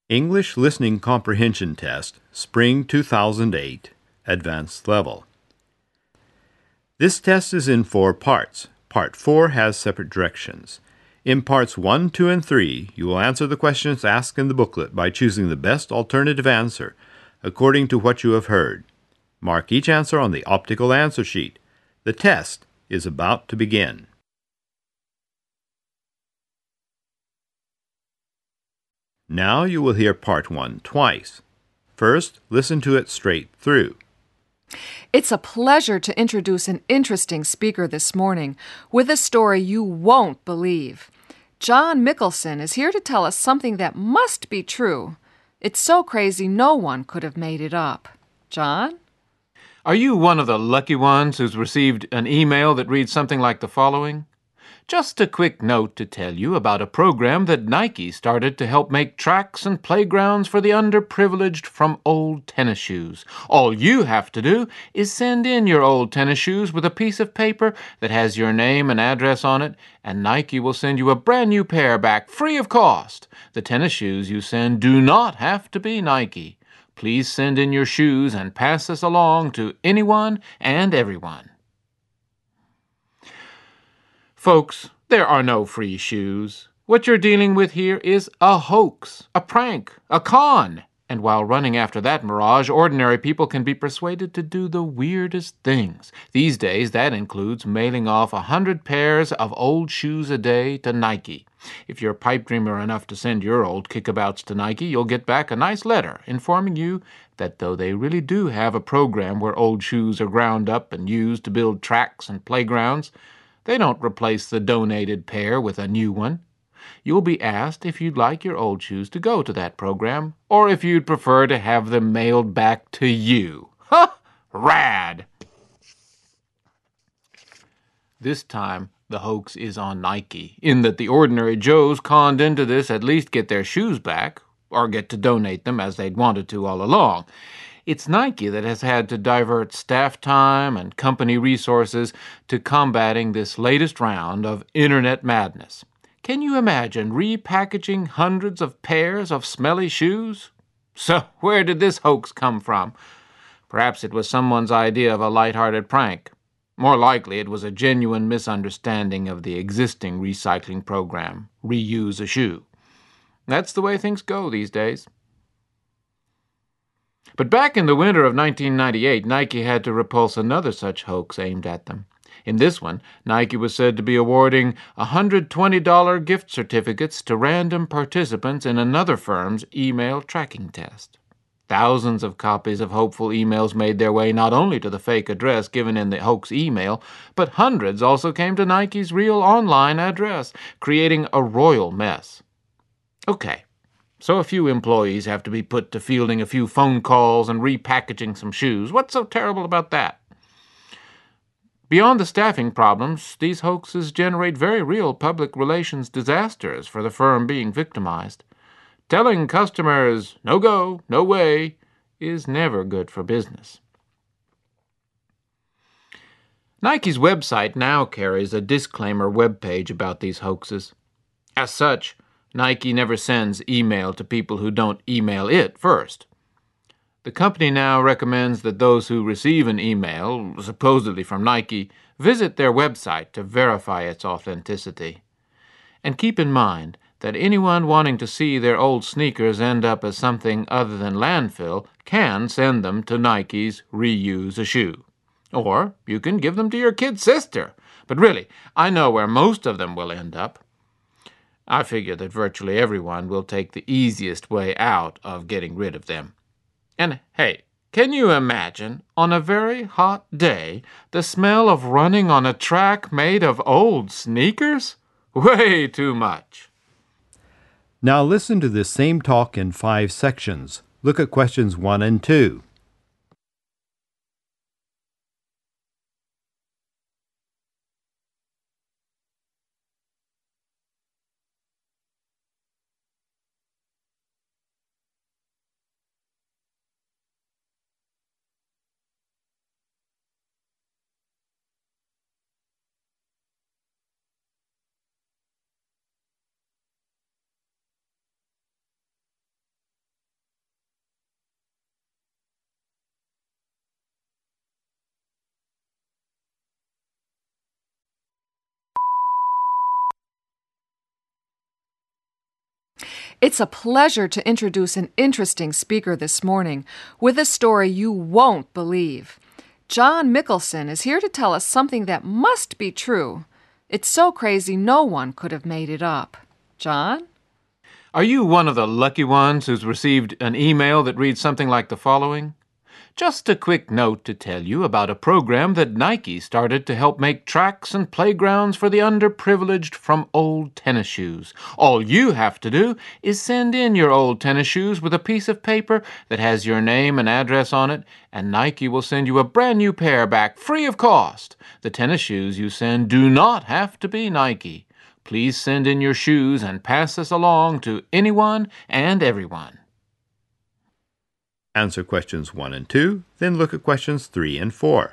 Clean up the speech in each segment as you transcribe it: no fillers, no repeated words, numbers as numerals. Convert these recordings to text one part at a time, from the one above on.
English Listening Comprehension Test, Spring 2008, Advanced Level. This test is in 4 parts. Part 4 has separate directions. In parts 1, 2, and 3, you will answer the questions asked in the booklet by choosing the best alternative answer according to what you have heard. Mark each answer on the optical answer sheet. The test is about to begin. Now you will hear part 1 twice. First, listen to it straight through. It's a pleasure to introduce an interesting speaker this morning with a story you won't believe. John Mickelson is here to tell us something that must be true. It's so crazy no one could have made it up. John? Are you one of the lucky ones who's received an email that reads something like the following? Just a quick note to tell you about a program that Nike started to help make tracks and playgrounds for the underprivileged from old tennis shoes. All you have to do is send in your old tennis shoes with a piece of paper that has your name and address on it, and Nike will send you a brand new pair back free of cost. The tennis shoes you send do not have to be Nike. Please send in your shoes and pass this along to anyone and everyone. Folks, there are no free shoes. What you're dealing with here is a hoax, a prank, a con. And while running after that mirage, ordinary people can be persuaded to do the weirdest things. These days, that includes mailing off 100 pairs of old shoes a day to Nike. If you're pipe dreamer enough to send your old kickabouts to Nike, you'll get back a nice letter informing you that though they really do have a program where old shoes are ground up and used to build tracks and playgrounds, they don't replace the donated pair with a new one. You'll be asked if you'd like your old shoes to go to that program, or if you'd prefer to have them mailed back to you. Ha! Rad! This time, the hoax is on Nike, in that the ordinary Joes conned into this at least get their shoes back, or get to donate them as they'd wanted to all along. It's Nike that has had to divert staff time and company resources to combating this latest round of internet madness. Can you imagine repackaging hundreds of pairs of smelly shoes? So where did this hoax come from? Perhaps it was someone's idea of a light-hearted prank. More likely it was a genuine misunderstanding of the existing recycling program, Reuse a Shoe. That's the way things go these days. But back in the winter of 1998, Nike had to repulse another such hoax aimed at them. In this one, Nike was said to be awarding $120 gift certificates to random participants in another firm's email tracking test. Thousands of copies of hopeful emails made their way not only to the fake address given in the hoax email, but hundreds also came to Nike's real online address, creating a royal mess. Okay. So a few employees have to be put to fielding a few phone calls and repackaging some shoes. What's so terrible about that? Beyond the staffing problems, these hoaxes generate very real public relations disasters for the firm being victimized. Telling customers, no go, no way, is never good for business. Nike's website now carries a disclaimer webpage about these hoaxes. As such, Nike never sends email to people who don't email it first. The company now recommends that those who receive an email, supposedly from Nike, visit their website to verify its authenticity. And keep in mind that anyone wanting to see their old sneakers end up as something other than landfill can send them to Nike's Reuse a Shoe. Or you can give them to your kid's sister. But really, I know where most of them will end up. I figure that virtually everyone will take the easiest way out of getting rid of them. And hey, can you imagine, on a very hot day, the smell of running on a track made of old sneakers? Way too much. Now listen to this same talk in 5 sections. Look at questions 1 and 2. It's a pleasure to introduce an interesting speaker this morning with a story you won't believe. John Mickelson is here to tell us something that must be true. It's so crazy no one could have made it up. John? Are you one of the lucky ones who's received an email that reads something like the following? Just a quick note to tell you about a program that Nike started to help make tracks and playgrounds for the underprivileged from old tennis shoes. All you have to do is send in your old tennis shoes with a piece of paper that has your name and address on it, and Nike will send you a brand new pair back free of cost. The tennis shoes you send do not have to be Nike. Please send in your shoes and pass this along to anyone and everyone. Answer questions 1 and 2, then look at questions 3 and 4.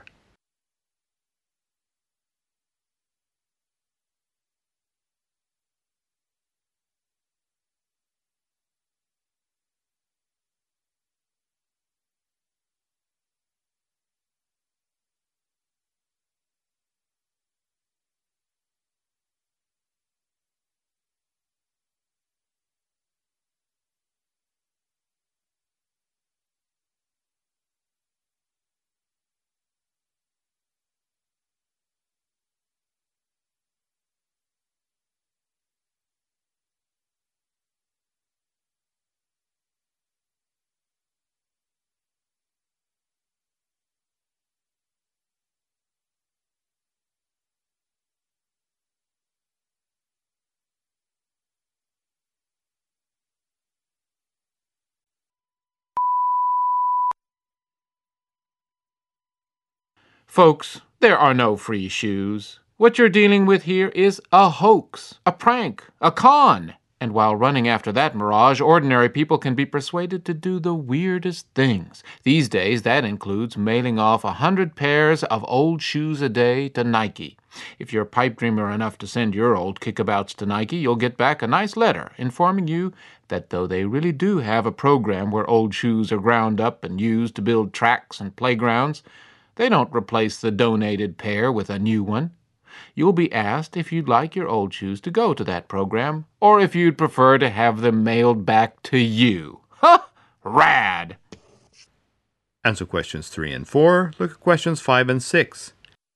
Folks, there are no free shoes. What you're dealing with here is a hoax, a prank, a con. And while running after that mirage, ordinary people can be persuaded to do the weirdest things. These days, that includes mailing off 100 pairs of old shoes a day to Nike. If you're pipe dreamer enough to send your old kickabouts to Nike, you'll get back a nice letter informing you that though they really do have a program where old shoes are ground up and used to build tracks and playgrounds, they don't replace the donated pair with a new one. You'll be asked if you'd like your old shoes to go to that program, or if you'd prefer to have them mailed back to you. Ha! Rad! Answer questions 3 and 4, look at questions 5 and 6.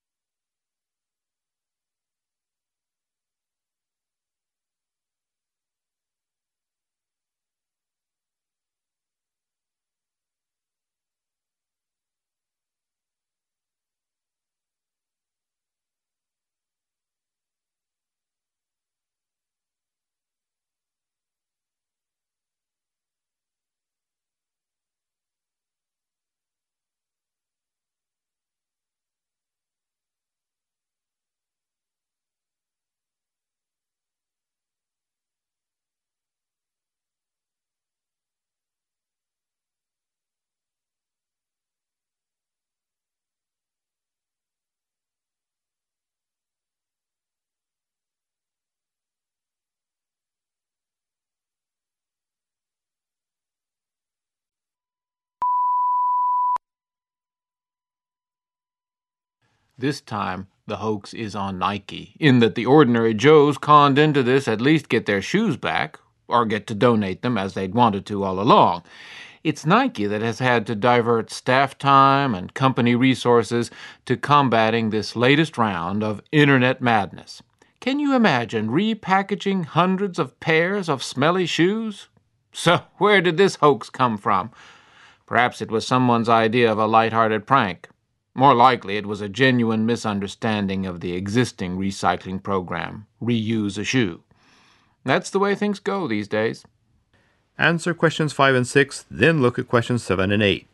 This time, the hoax is on Nike, in that the ordinary Joes conned into this at least get their shoes back, or get to donate them as they'd wanted to all along. It's Nike that has had to divert staff time and company resources to combating this latest round of internet madness. Can you imagine repackaging hundreds of pairs of smelly shoes? So where did this hoax come from? Perhaps it was someone's idea of a light-hearted prank. More likely, it was a genuine misunderstanding of the existing recycling program, Reuse a Shoe. That's the way things go these days. Answer questions 5 and 6, then look at questions 7 and 8.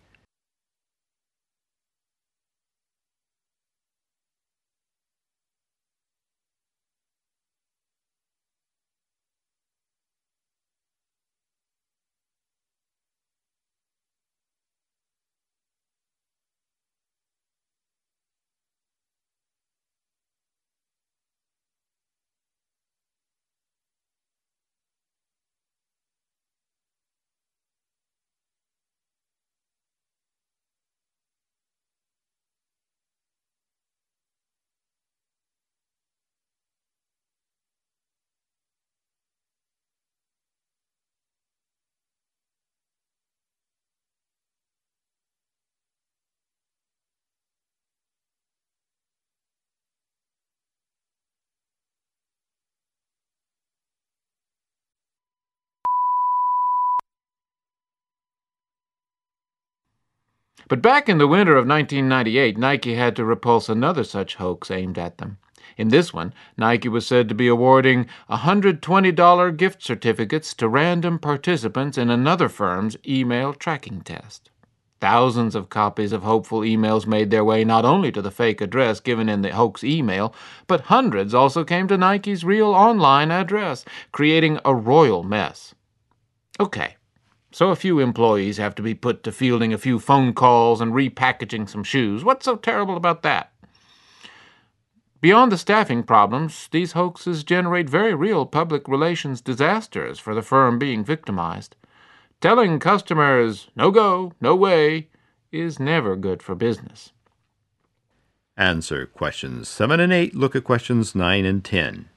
But back in the winter of 1998, Nike had to repulse another such hoax aimed at them. In this one, Nike was said to be awarding $120 gift certificates to random participants in another firm's email tracking test. Thousands of copies of hopeful emails made their way not only to the fake address given in the hoax email, but hundreds also came to Nike's real online address, creating a royal mess. Okay, so a few employees have to be put to fielding a few phone calls and repackaging some shoes. What's so terrible about that? Beyond the staffing problems, these hoaxes generate very real public relations disasters for the firm being victimized. Telling customers, no go, no way, is never good for business. Answer questions 7 and 8. Look at questions 9 and 10.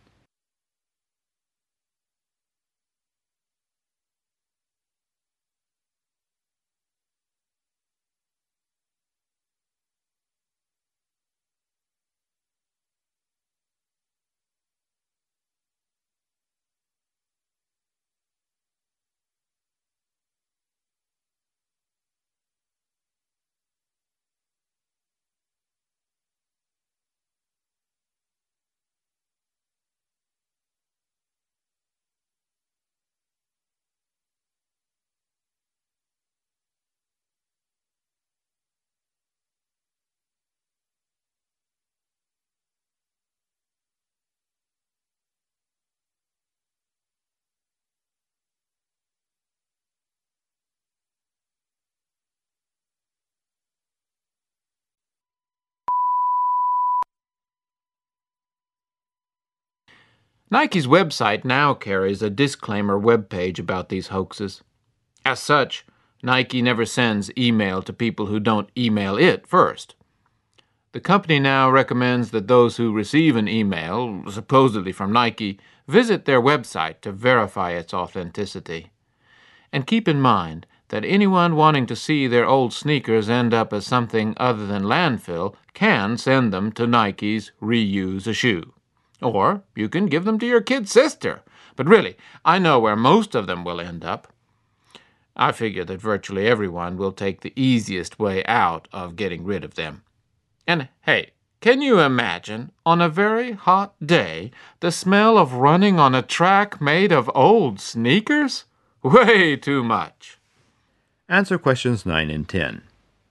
Nike's website now carries a disclaimer web page about these hoaxes. As such, Nike never sends email to people who don't email it first. The company now recommends that those who receive an email, supposedly from Nike, visit their website to verify its authenticity. And keep in mind that anyone wanting to see their old sneakers end up as something other than landfill can send them to Nike's Reuse a Shoe. Or you can give them to your kid's sister. But really, I know where most of them will end up. I figure that virtually everyone will take the easiest way out of getting rid of them. And hey, can you imagine, on a very hot day, the smell of running on a track made of old sneakers? Way too much. Answer questions 9 and 10.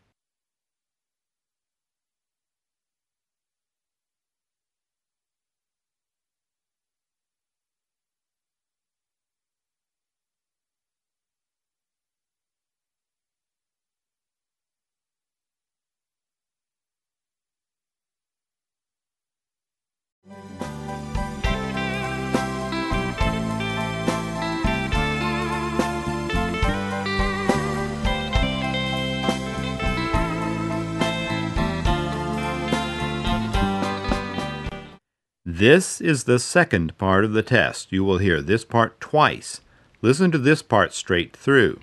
This is the second part of the test. You will hear this part twice. Listen to this part straight through.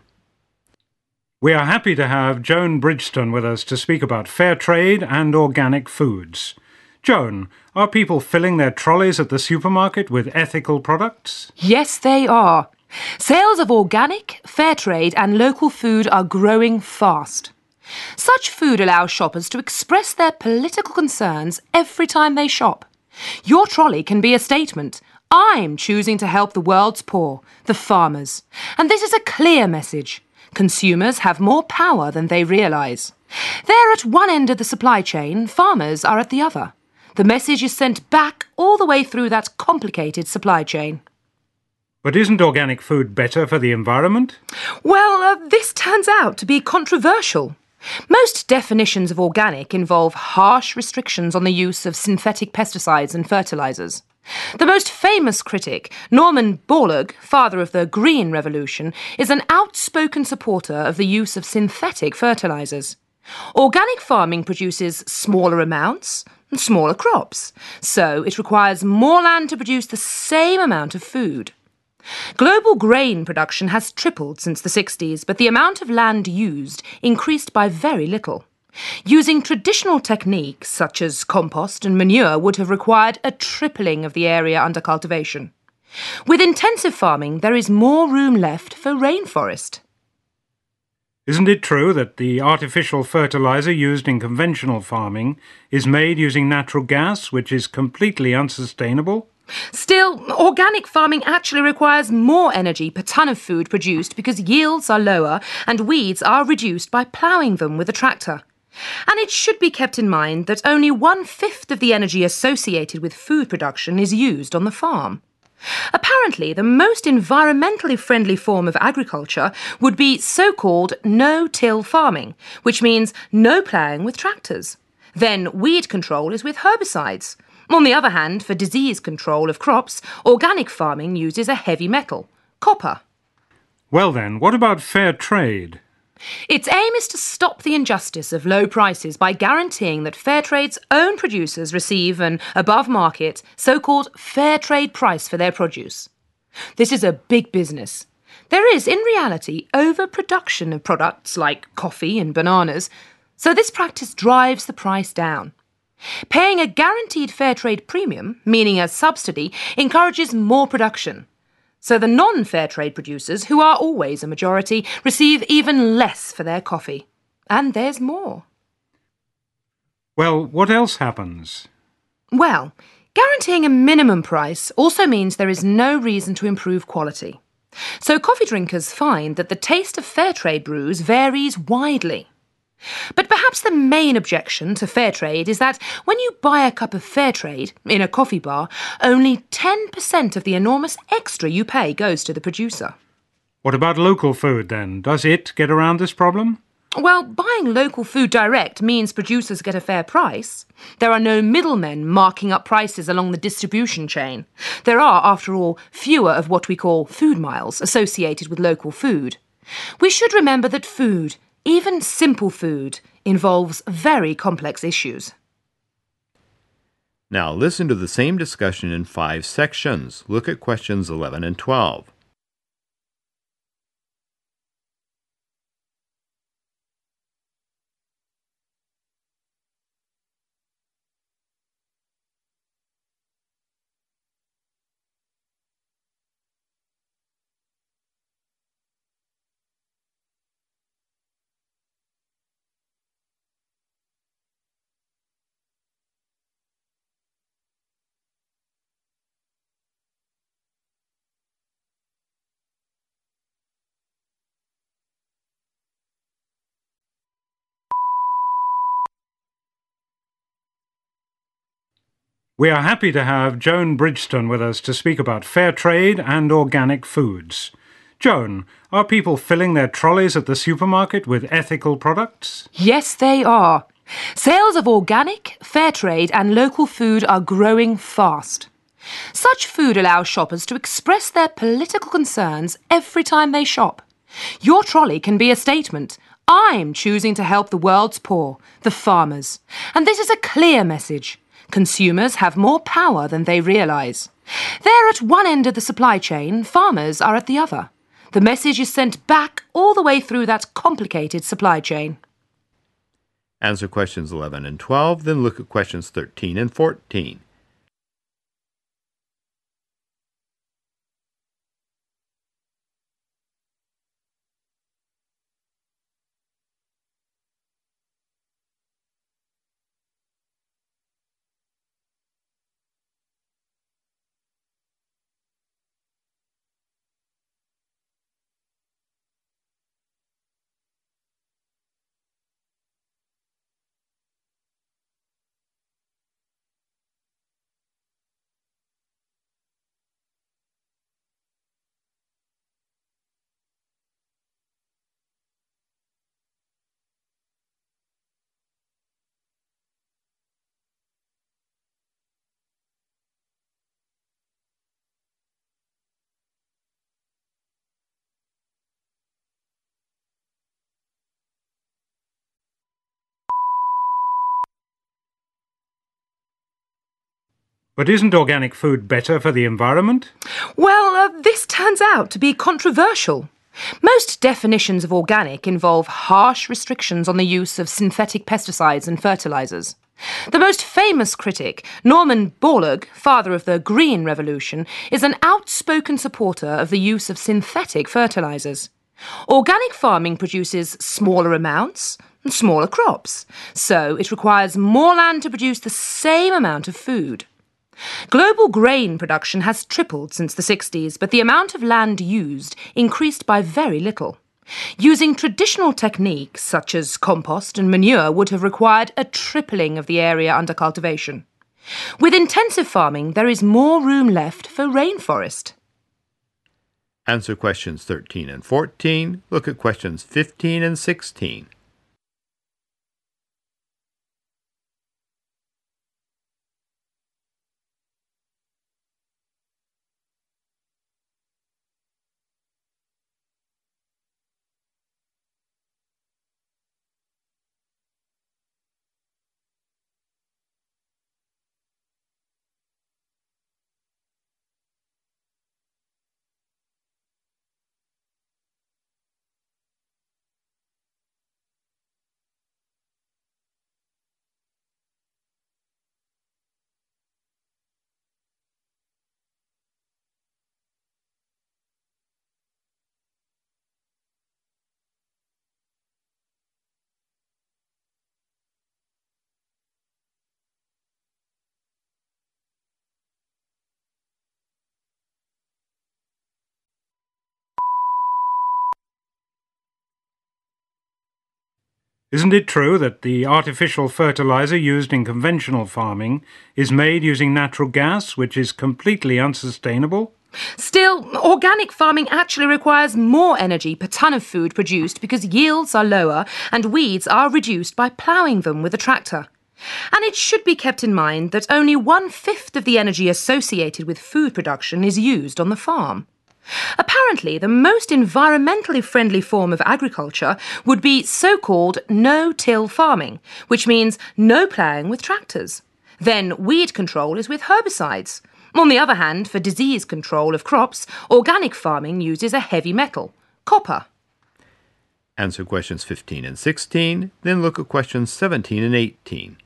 We are happy to have Joan Bridgestone with us to speak about fair trade and organic foods. Joan, are people filling their trolleys at the supermarket with ethical products? Yes, they are. Sales of organic, fair trade and local food are growing fast. Such food allows shoppers to express their political concerns every time they shop. Your trolley can be a statement. I'm choosing to help the world's poor, the farmers. And this is a clear message. Consumers have more power than they realise. They're at one end of the supply chain, farmers are at the other. The message is sent back all the way through that complicated supply chain. But isn't organic food better for the environment? Well, this turns out to be controversial. Most definitions of organic involve harsh restrictions on the use of synthetic pesticides and fertilisers. The most famous critic, Norman Borlaug, father of the Green Revolution, is an outspoken supporter of the use of synthetic fertilisers. Organic farming produces smaller amounts and smaller crops, so it requires more land to produce the same amount of food. Global grain production has tripled since the 60s, but the amount of land used increased by very little. Using traditional techniques such as compost and manure would have required a tripling of the area under cultivation. With intensive farming, there is more room left for rainforest. Isn't it true that the artificial fertilizer used in conventional farming is made using natural gas, which is completely unsustainable? Still, organic farming actually requires more energy per tonne of food produced because yields are lower and weeds are reduced by ploughing them with a tractor. And it should be kept in mind that only 1/5 of the energy associated with food production is used on the farm. Apparently, the most environmentally friendly form of agriculture would be so-called no-till farming, which means no ploughing with tractors. Then weed control is with herbicides. On the other hand, for disease control of crops, organic farming uses a heavy metal, copper. Well then, what about fair trade? Its aim is to stop the injustice of low prices by guaranteeing that Fairtrade's own producers receive an above-market, so-called fair trade price for their produce. This is a big business. There is, in reality, overproduction of products like coffee and bananas, so this practice drives the price down. Paying a guaranteed fair trade premium, meaning a subsidy, encourages more production. So the non-fair trade producers, who are always a majority, receive even less for their coffee. And there's more. Well, what else happens? Well, guaranteeing a minimum price also means there is no reason to improve quality. So coffee drinkers find that the taste of fair trade brews varies widely. But perhaps the main objection to fair trade is that when you buy a cup of fair trade in a coffee bar, only 10% of the enormous extra you pay goes to the producer. What about local food then? Does it get around this problem? Well, buying local food direct means producers get a fair price. There are no middlemen marking up prices along the distribution chain. There are, after all, fewer of what we call food miles associated with local food. We should remember that food, even simple food, involves very complex issues. Now listen to the same discussion in 5 sections. Look at questions 11 and 12. We are happy to have Joan Bridgestone with us to speak about fair trade and organic foods. Joan, are people filling their trolleys at the supermarket with ethical products? Yes, they are. Sales of organic, fair trade and local food are growing fast. Such food allows shoppers to express their political concerns every time they shop. Your trolley can be a statement. I'm choosing to help the world's poor, the farmers. And this is a clear message. Consumers have more power than they realise. They're at one end of the supply chain, farmers are at the other. The message is sent back all the way through that complicated supply chain. Answer questions 11 and 12, then look at questions 13 and 14. But isn't organic food better for the environment? Well, this turns out to be controversial. Most definitions of organic involve harsh restrictions on the use of synthetic pesticides and fertilizers. The most famous critic, Norman Borlaug, father of the Green Revolution, is an outspoken supporter of the use of synthetic fertilizers. Organic farming produces smaller amounts and smaller crops, so it requires more land to produce the same amount of food. Global grain production has tripled since the 60s, but the amount of land used increased by very little. Using traditional techniques such as compost and manure would have required a tripling of the area under cultivation. With intensive farming, there is more room left for rainforest. Answer questions 13 and 14. Look at questions 15 and 16. Isn't it true that the artificial fertilizer used in conventional farming is made using natural gas, which is completely unsustainable? Still, organic farming actually requires more energy per tonne of food produced because yields are lower and weeds are reduced by ploughing them with a tractor. And it should be kept in mind that only 1/5 of the energy associated with food production is used on the farm. Apparently, the most environmentally friendly form of agriculture would be so-called no-till farming, which means no ploughing with tractors. Then weed control is with herbicides. On the other hand, for disease control of crops, organic farming uses a heavy metal, copper. Answer questions 15 and 16. Then look at questions 17 and 18.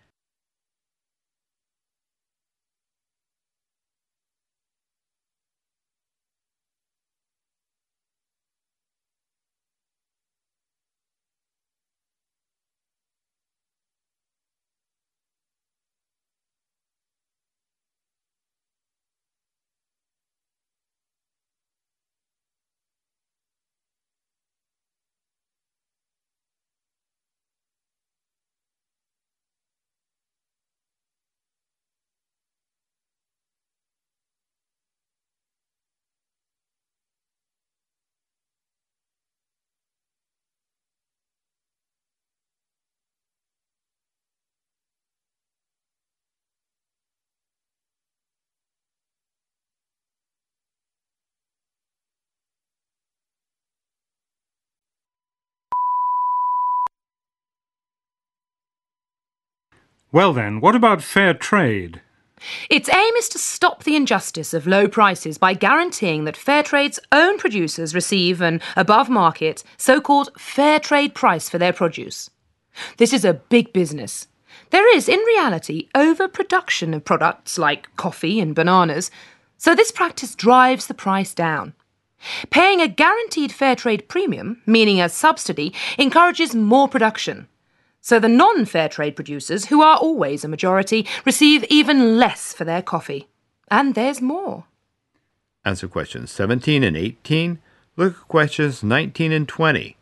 Well then, what about fair trade? Its aim is to stop the injustice of low prices by guaranteeing that Fairtrade's own producers receive an above-market, so-called fair trade price for their produce. This is a big business. There is, in reality, overproduction of products like coffee and bananas, so this practice drives the price down. Paying a guaranteed fair trade premium, meaning a subsidy, encourages more production. So the non-fair trade producers, who are always a majority, receive even less for their coffee. And there's more. Answer questions 17 and 18. Look at questions 19 and 20.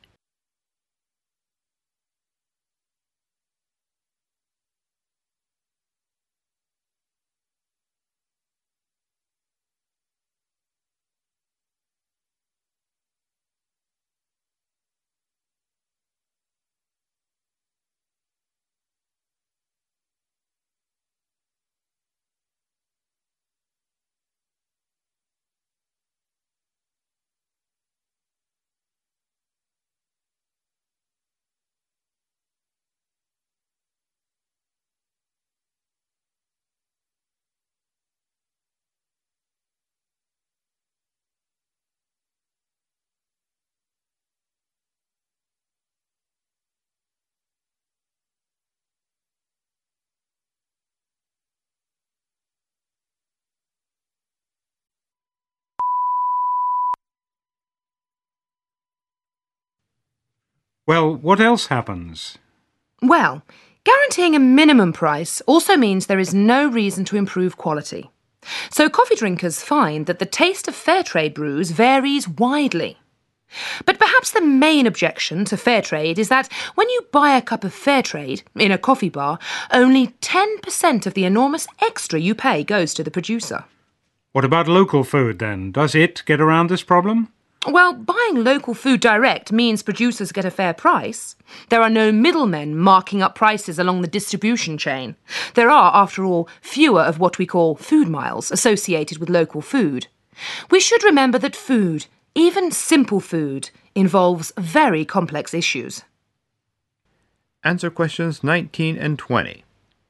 Well, what else happens? Well, guaranteeing a minimum price also means there is no reason to improve quality. So coffee drinkers find that the taste of fair trade brews varies widely. But perhaps the main objection to fair trade is that when you buy a cup of fair trade in a coffee bar, only 10% of the enormous extra you pay goes to the producer. What about local food, then? Does it get around this problem? Well, buying local food direct means producers get a fair price. There are no middlemen marking up prices along the distribution chain. There are, after all, fewer of what we call food miles associated with local food. We should remember that food, even simple food, involves very complex issues. Answer questions 19 and 20.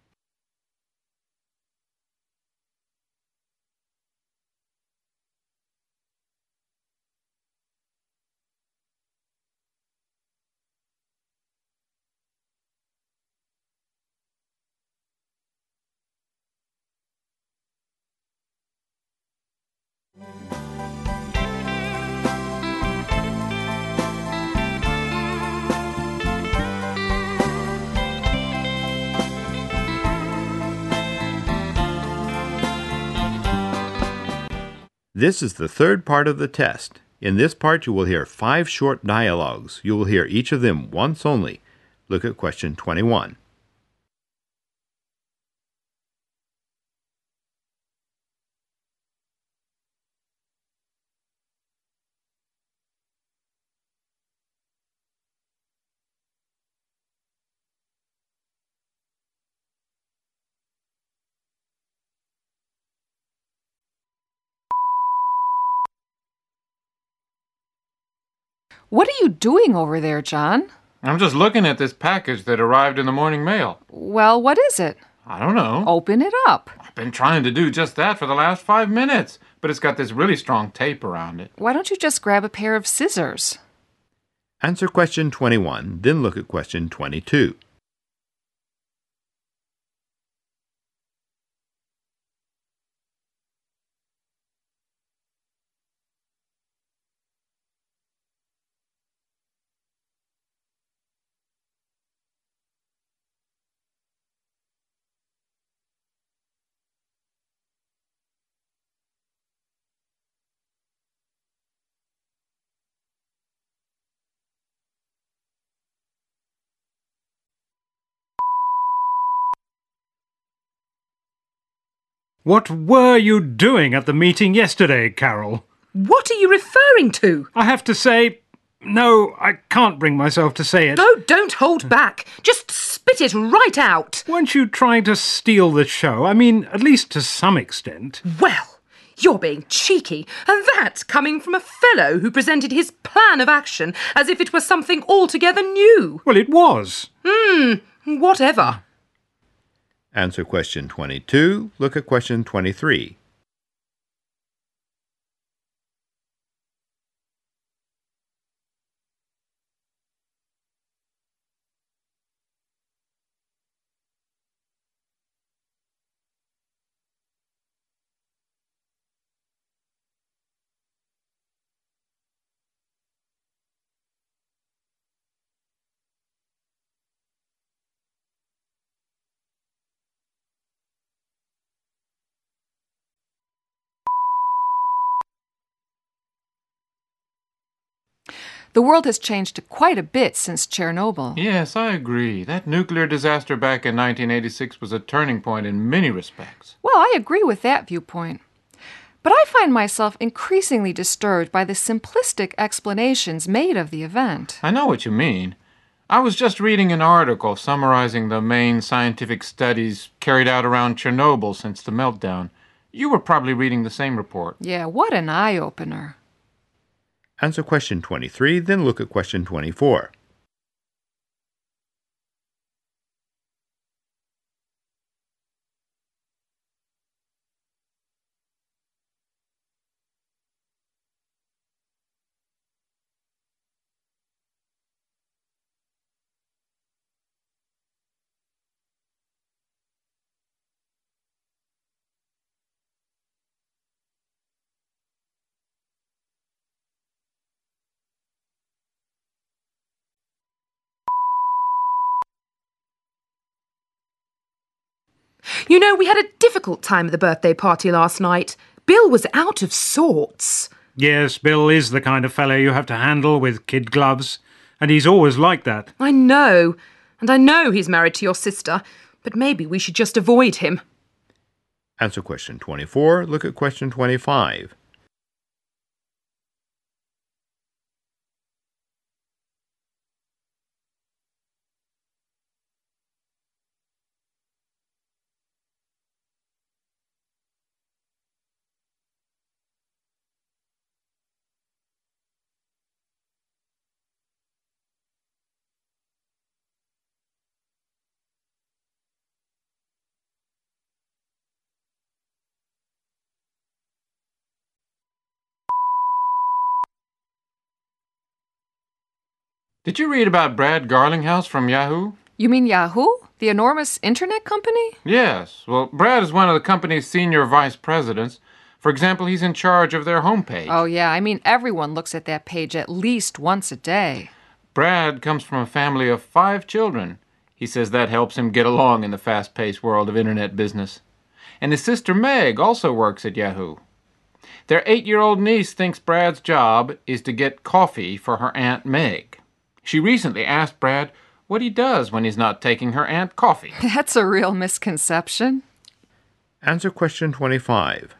This is the third part of the test. In this part, you will hear 5 short dialogues. You will hear each of them once only. Look at question 21. What are you doing over there, John? I'm just looking at this package that arrived in the morning mail. Well, what is it? I don't know. Open it up. I've been trying to do just that for the last 5 minutes, but it's got this really strong tape around it. Why don't you just grab a pair of scissors? Answer question 21, then look at question 22. What were you doing at the meeting yesterday, Carol? What are you referring to? I have to say... No, I can't bring myself to say it. Oh, don't hold back. Just spit it right out. Weren't you trying to steal the show? I mean, at least to some extent. Well, you're being cheeky, and that coming from a fellow who presented his plan of action as if it were something altogether new. Well, it was. Whatever. Answer question 22. Look at question 23. The world has changed quite a bit since Chernobyl. Yes, I agree. That nuclear disaster back in 1986 was a turning point in many respects. Well, I agree with that viewpoint. But I find myself increasingly disturbed by the simplistic explanations made of the event. I know what you mean. I was just reading an article summarizing the main scientific studies carried out around Chernobyl since the meltdown. You were probably reading the same report. Yeah, what an eye-opener. Answer question 23, then look at question 24. You know, we had a difficult time at the birthday party last night. Bill was out of sorts. Yes, Bill is the kind of fellow you have to handle with kid gloves, and he's always like that. I know, and I know he's married to your sister, but maybe we should just avoid him. Answer question 24. Look at question 25. Did you read about Brad Garlinghouse from Yahoo? You mean Yahoo? The enormous internet company? Yes. Well, Brad is one of the company's senior vice presidents. For example, he's in charge of their homepage. Oh, yeah. I mean, everyone looks at that page at least once a day. Brad comes from a family of 5 children. He says that helps him get along in the fast-paced world of internet business. And his sister Meg also works at Yahoo. Their 8-year-old niece thinks Brad's job is to get coffee for her Aunt Meg. She recently asked Brad what he does when he's not taking her aunt coffee. That's a real misconception. Answer question 25.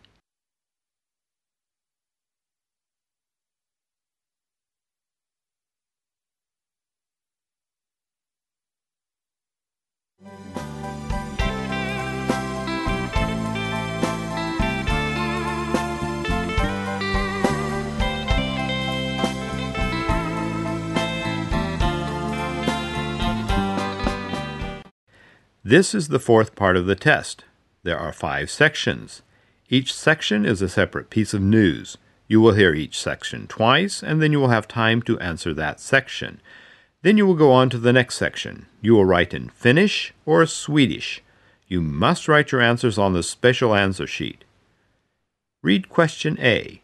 This is the fourth part of the test. There are 5 sections. Each section is a separate piece of news. You will hear each section twice, and then you will have time to answer that section. Then you will go on to the next section. You will write in Finnish or Swedish. You must write your answers on the special answer sheet. Read question A.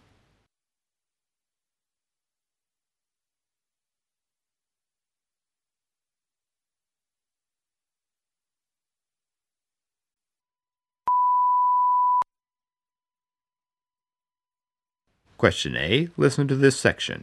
Question A. Listen to this section.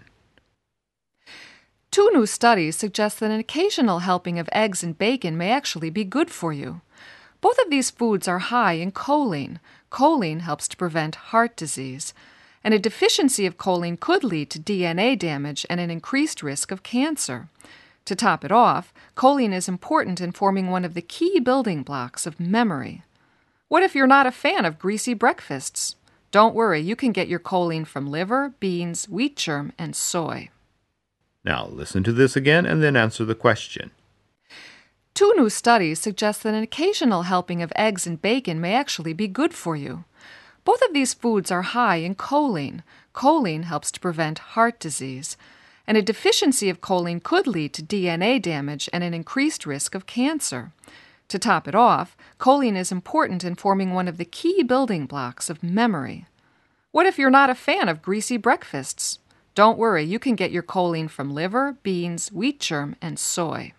2 new studies suggest that an occasional helping of eggs and bacon may actually be good for you. Both of these foods are high in choline. Choline helps to prevent heart disease. And a deficiency of choline could lead to DNA damage and an increased risk of cancer. To top it off, choline is important in forming one of the key building blocks of memory. What if you're not a fan of greasy breakfasts? Don't worry, you can get your choline from liver, beans, wheat germ, and soy. Now listen to this again and then answer the question. 2 new studies suggest that an occasional helping of eggs and bacon may actually be good for you. Both of these foods are high in choline. Choline helps to prevent heart disease. And a deficiency of choline could lead to DNA damage and an increased risk of cancer. To top it off, choline is important in forming one of the key building blocks of memory. What if you're not a fan of greasy breakfasts? Don't worry, you can get your choline from liver, beans, wheat germ, and soy.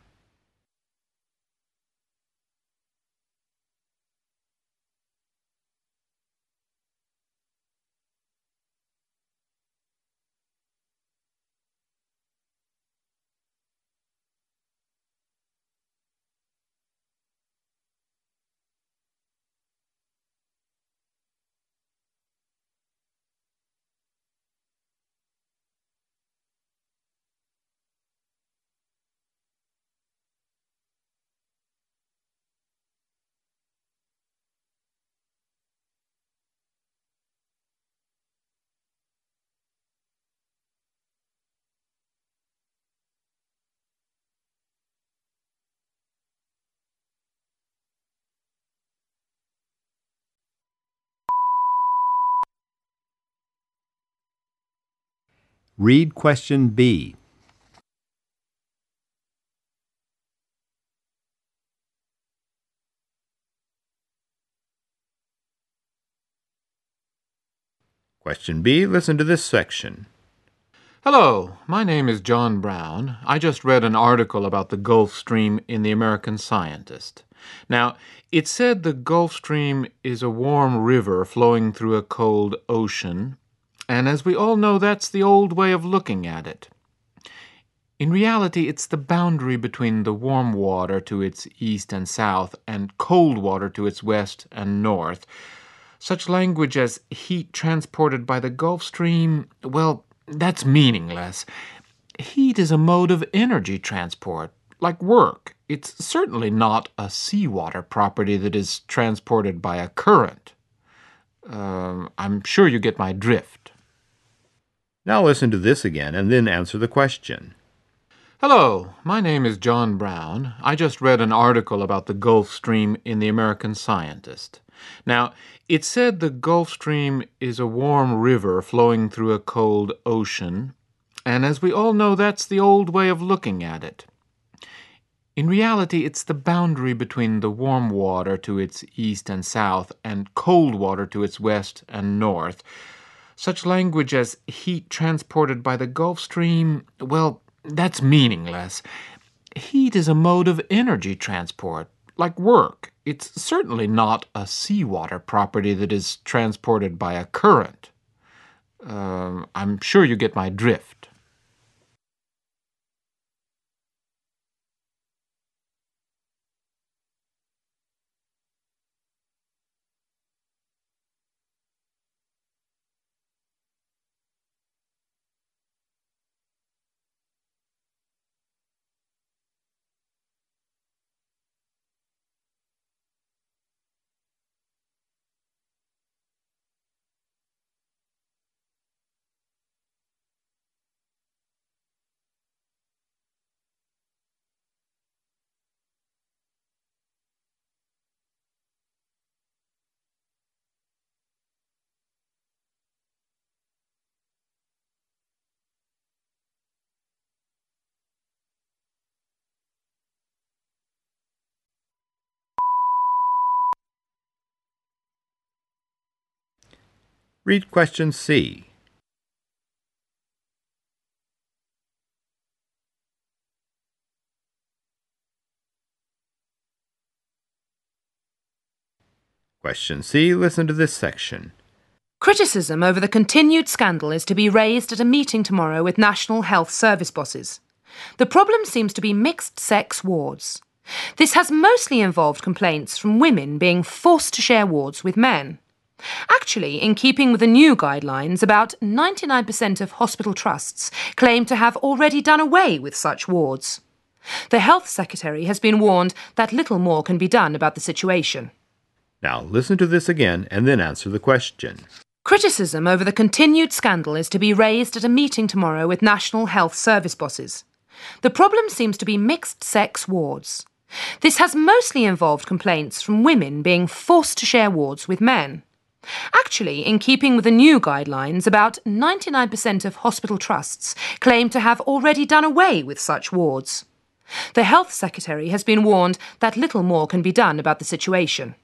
Read question B. Question B, listen to this section. Hello, my name is John Brown. I just read an article about the Gulf Stream in the American Scientist. Now, it said the Gulf Stream is a warm river flowing through a cold ocean, and as we all know, that's the old way of looking at it. In reality, it's the boundary between the warm water to its east and south and cold water to its west and north. Such language as heat transported by the Gulf Stream, well, that's meaningless. Heat is a mode of energy transport, like work. It's certainly not a seawater property that is transported by a current. I'm sure you get my drift. Now listen to this again and then answer the question. Hello, my name is John Brown. I just read an article about the Gulf Stream in the American Scientist. Now, it said the Gulf Stream is a warm river flowing through a cold ocean, and as we all know, that's the old way of looking at it. In reality, it's the boundary between the warm water to its east and south and cold water to its west and north. Such language as heat transported by the Gulf Stream, well, that's meaningless. Heat is a mode of energy transport, like work. It's certainly not a seawater property that is transported by a current. I'm sure you get my drift. Read question C. Question C, listen to this section. Criticism over the continued scandal is to be raised at a meeting tomorrow with National Health Service bosses. The problem seems to be mixed-sex wards. This has mostly involved complaints from women being forced to share wards with men. Actually, in keeping with the new guidelines, about 99% of hospital trusts claim to have already done away with such wards. The Health Secretary has been warned that little more can be done about the situation. Now listen to this again and then answer the question. Criticism over the continued scandal is to be raised at a meeting tomorrow with National Health Service bosses. The problem seems to be mixed-sex wards. This has mostly involved complaints from women being forced to share wards with men. Actually, in keeping with the new guidelines, about 99% of hospital trusts claim to have already done away with such wards. The Health Secretary has been warned that little more can be done about the situation.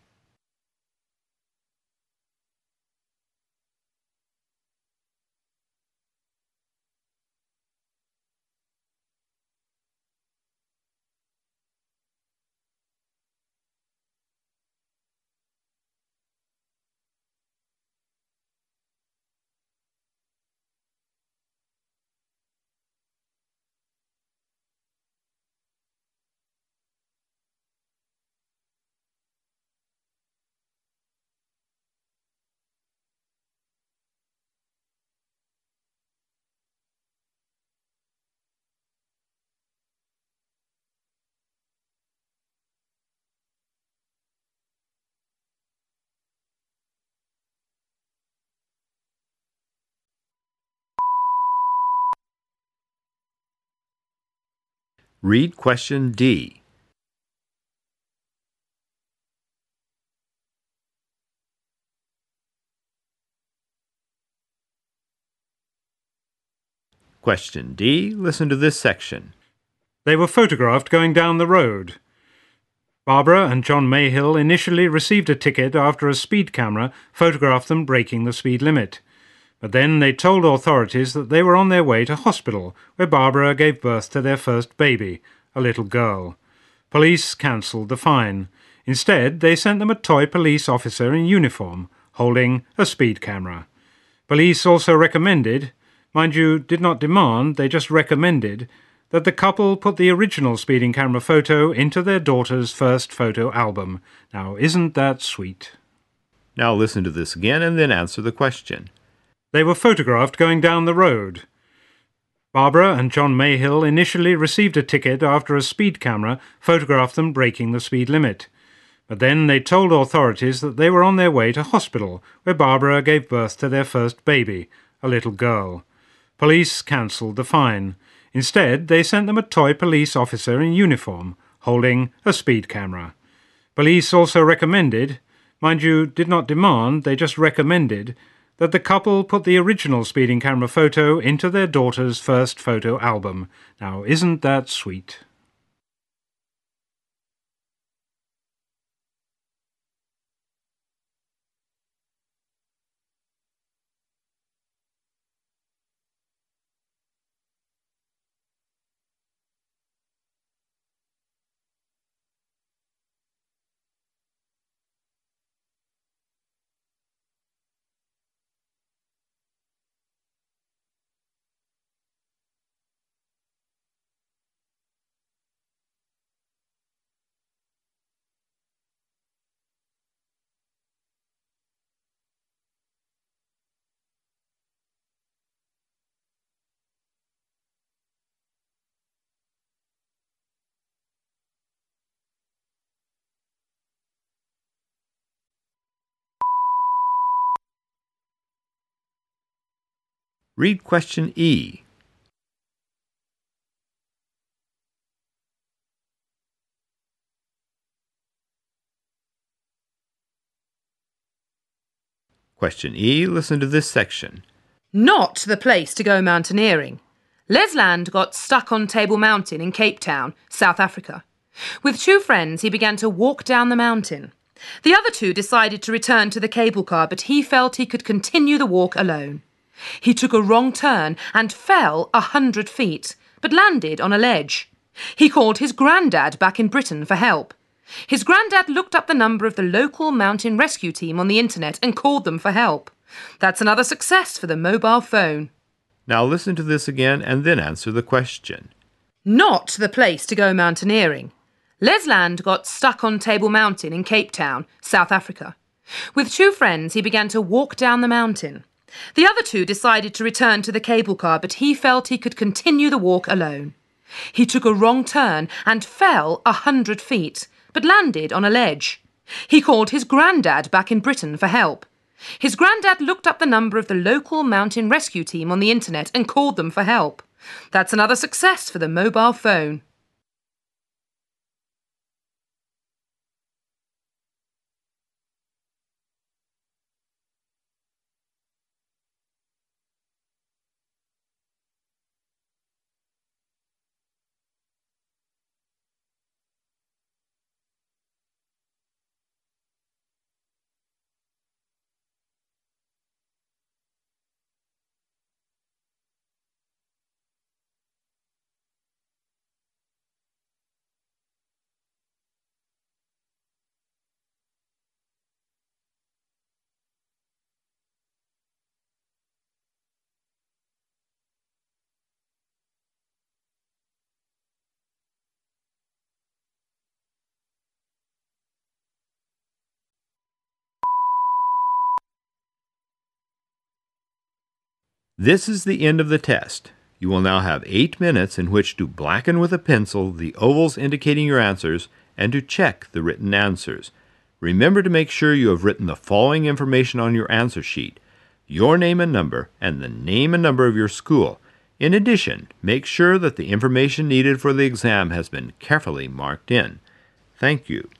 Read question D. Question D, listen to this section. They were photographed going down the road. Barbara and John Mayhill initially received a ticket after a speed camera photographed them breaking the speed limit. But then they told authorities that they were on their way to hospital, where Barbara gave birth to their first baby, a little girl. Police cancelled the fine. Instead, they sent them a toy police officer in uniform, holding a speed camera. Police also recommended, mind you, did not demand, they just recommended, that the couple put the original speeding camera photo into their daughter's first photo album. Now, isn't that sweet? Now listen to this again and then answer the question. They were photographed going down the road. Barbara and John Mayhill initially received a ticket after a speed camera photographed them breaking the speed limit. But then they told authorities that they were on their way to hospital, where Barbara gave birth to their first baby, a little girl. Police cancelled the fine. Instead, they sent them a toy police officer in uniform, holding a speed camera. Police also recommended, mind you, did not demand, they just recommended, that the couple put the original speeding camera photo into their daughter's first photo album. Now, isn't that sweet? Read question E. Question E, listen to this section. Not the place to go mountaineering. Lesland got stuck on Table Mountain in Cape Town, South Africa. With two friends, he began to walk down the mountain. The other two decided to return to the cable car, but he felt he could continue the walk alone. He took a wrong turn and fell 100 feet, but landed on a ledge. He called his granddad back in Britain for help. His granddad looked up the number of the local mountain rescue team on the internet and called them for help. That's another success for the mobile phone. Now listen to this again and then answer the question. Not the place to go mountaineering. Lesland got stuck on Table Mountain in Cape Town, South Africa. With two friends, he began to walk down the mountain. The other two decided to return to the cable car, but he felt he could continue the walk alone. He took a wrong turn and fell 100 feet, but landed on a ledge. He called his granddad back in Britain for help. His granddad looked up the number of the local mountain rescue team on the internet and called them for help. That's another success for the mobile phone. This is the end of the test. You will now have 8 minutes in which to blacken with a pencil the ovals indicating your answers and to check the written answers. Remember to make sure you have written the following information on your answer sheet: your name and number, and the name and number of your school. In addition, make sure that the information needed for the exam has been carefully marked in. Thank you.